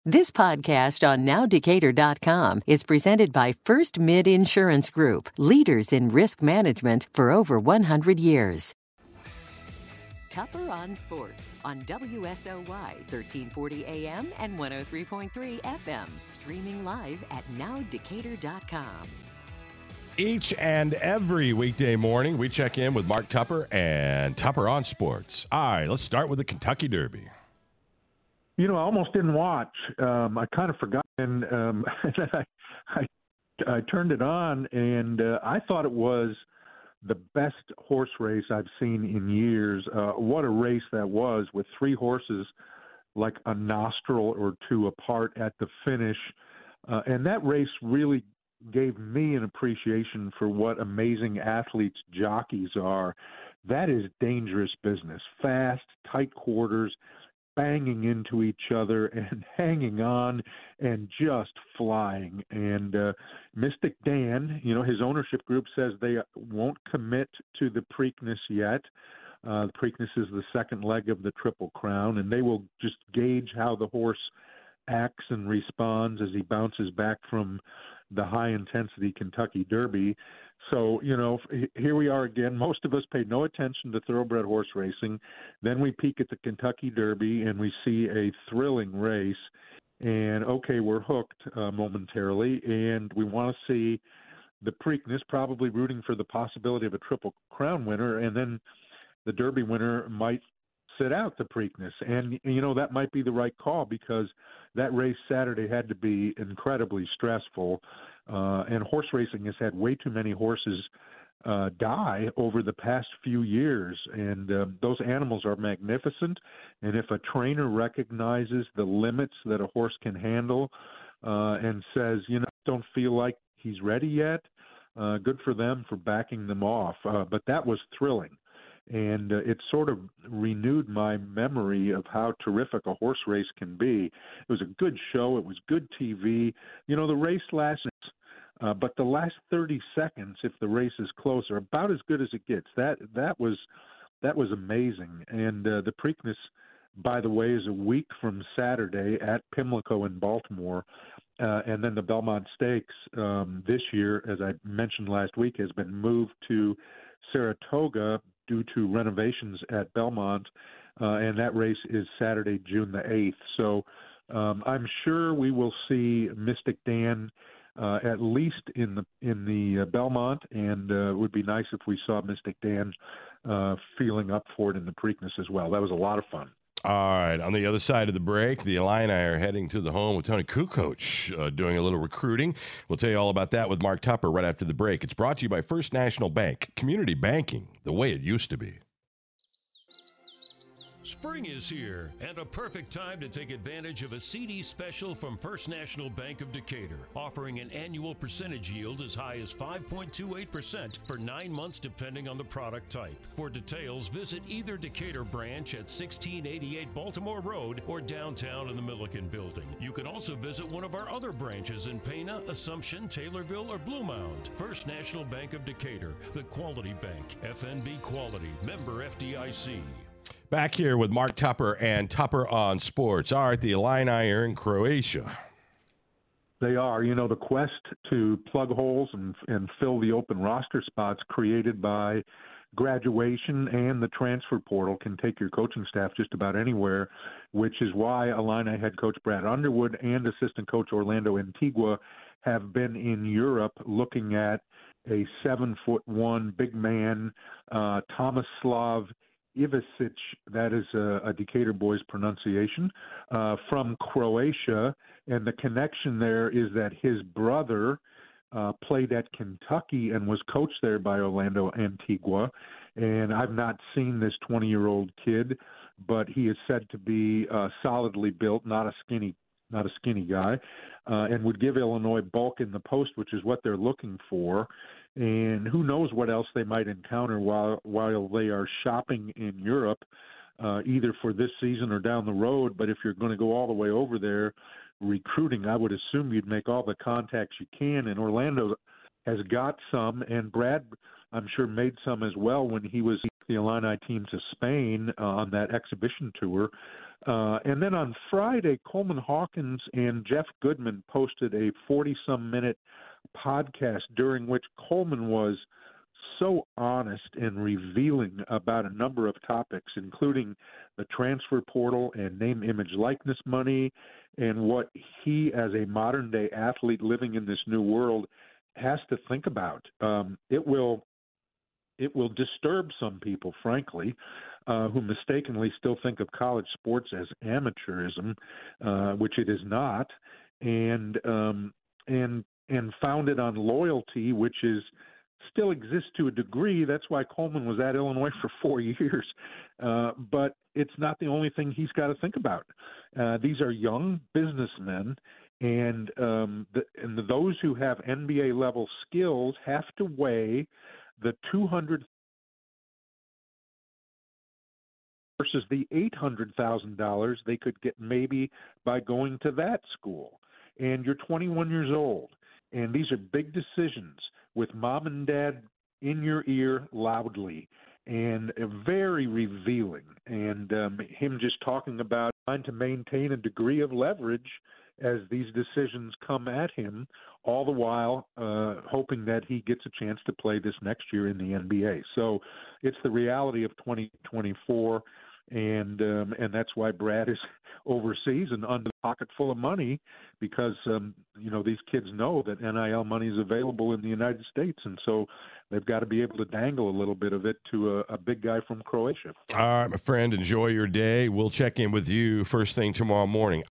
This podcast on NowDecatur.com is presented by First Mid Insurance Group, leaders in risk management for over 100 years. Tupper on Sports on WSOY 1340 AM and 103.3 FM, streaming live at NowDecatur.com. Each and every weekday morning, we check in with Mark Tupper and Tupper on Sports. All right, let's start with the Kentucky Derby. You know, I almost didn't watch. I kind of forgot, and I turned it on, and I thought it was the best horse race I've seen in years. What a race that was, with three horses like a nostril or two apart at the finish. And that race really gave me an appreciation for what amazing athletes jockeys are. That is dangerous business. Fast, tight quarters, banging into each other and hanging on and just flying. And Mystic Dan, you know, his ownership group says they won't commit to the Preakness yet. The Preakness is the second leg of the Triple Crown, and they will just gauge how the horse acts and responds as he bounces back from the high-intensity Kentucky Derby. So, you know, here we are again. Most of us pay no attention to thoroughbred horse racing. Then we peek at the Kentucky Derby, and we see a thrilling race. And, okay, we're hooked momentarily, and we want to see the Preakness, probably rooting for the possibility of a Triple Crown winner, and then the Derby winner might sit out the Preakness. And, you know, that might be the right call, because that race Saturday had to be incredibly stressful. And horse racing has had way too many horses die over the past few years. And those animals are magnificent. And if a trainer recognizes the limits that a horse can handle and says, you know, don't feel like he's ready yet, good for them for backing them off. But that was thrilling. And it sort of renewed my memory of how terrific a horse race can be. It was a good show. It was good TV. You know, the race lasted, but the last 30 seconds, if the race is close, are about as good as it gets. That was amazing. And the Preakness, by the way, is a week from Saturday at Pimlico in Baltimore. And then the Belmont Stakes this year, as I mentioned last week, has been moved to Saratoga due to renovations at Belmont, and that race is Saturday, June the 8th. So I'm sure we will see Mystic Dan at least in the Belmont, and it would be nice if we saw Mystic Dan feeling up for it in the Preakness as well. That was a lot of fun. All right, on the other side of the break, the Illini are heading to the home with Tony Kukoc doing a little recruiting. We'll tell you all about that with Mark Tupper right after the break. It's brought to you by First National Bank. Community banking, the way it used to be. Spring is here, and a perfect time to take advantage of a CD special from First National Bank of Decatur, offering an annual percentage yield as high as 5.28% for 9 months depending on the product type. For details, visit either Decatur branch at 1688 Baltimore Road or downtown in the Milliken Building. You can also visit one of our other branches in Pana, Assumption, Taylorville, or Blue Mound. First National Bank of Decatur, the quality bank. FNB Quality, member FDIC. Back here with Mark Tupper and Tupper on Sports. All right, the Illini are in Croatia. They are. You know, the quest to plug holes and fill the open roster spots created by graduation and the transfer portal can take your coaching staff just about anywhere, which is why Illini head coach Brad Underwood and assistant coach Orlando Antigua have been in Europe looking at a 7'1" big man, Tomislav Ivicic, that is a Decatur boy's pronunciation, from Croatia. And the connection there is that his brother played at Kentucky and was coached there by Orlando Antigua. And I've not seen this 20-year-old kid, but he is said to be solidly built, not a skinny guy, and would give Illinois bulk in the post, which is what they're looking for. And who knows what else they might encounter while they are shopping in Europe, either for this season or down the road. But if you're going to go all the way over there recruiting, I would assume you'd make all the contacts you can. And Orlando has got some, and Brad, I'm sure, made some as well when he was the Illini team to Spain on that exhibition tour. And then on Friday, Coleman Hawkins and Jeff Goodman posted a 40-some minute podcast during which Coleman was so honest and revealing about a number of topics, including the transfer portal and name, image, likeness money, and what he, as a modern-day athlete living in this new world, has to think about. It will disturb some people, frankly, who mistakenly still think of college sports as amateurism, which it is not, and founded on loyalty, which is still exists to a degree. That's why Coleman was at Illinois for 4 years. But it's not the only thing he's got to think about. These are young businessmen, and those who have NBA level skills have to weigh the $200,000 versus the $800,000 they could get maybe by going to that school. And you're 21 years old, and these are big decisions with mom and dad in your ear loudly, and very revealing. And him just talking about trying to maintain a degree of leverage as these decisions come at him, all the while hoping that he gets a chance to play this next year in the NBA. So it's the reality of 2024, and that's why Brad is overseas and under the pocket full of money, because these kids know that NIL money is available in the United States, and so they've got to be able to dangle a little bit of it to a big guy from Croatia. All right, my friend, enjoy your day. We'll check in with you first thing tomorrow morning.